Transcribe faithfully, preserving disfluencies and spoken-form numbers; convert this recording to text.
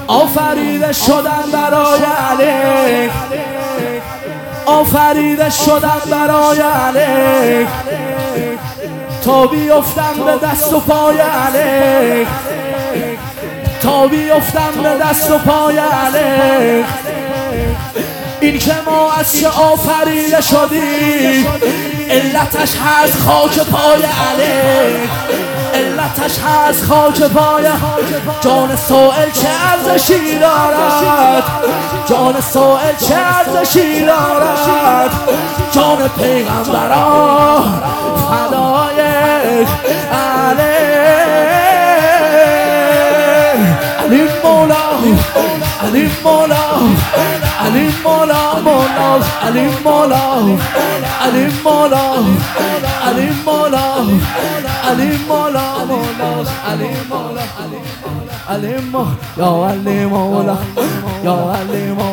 آفریده شدن برای علی، آفریده شدن برای علی، تا بیفتم به دست و پای علی، تا بیفتم به دست و پای علی. این که ما از چه آفریده شدیم علتش هست خاک پای علی، علتش هست خاک پای. جان سائل چه ارزشی دارد، جان سائل چه ارزشی دارد، جان پیغمبران فدای علی. علی مولا، علی مولا، علی مولا، مولا، علی مولا، علی مولا، علی مولا، علی مولا، مولا، علی مولا، علی مولا، یا علی مولا، یا علی مولا.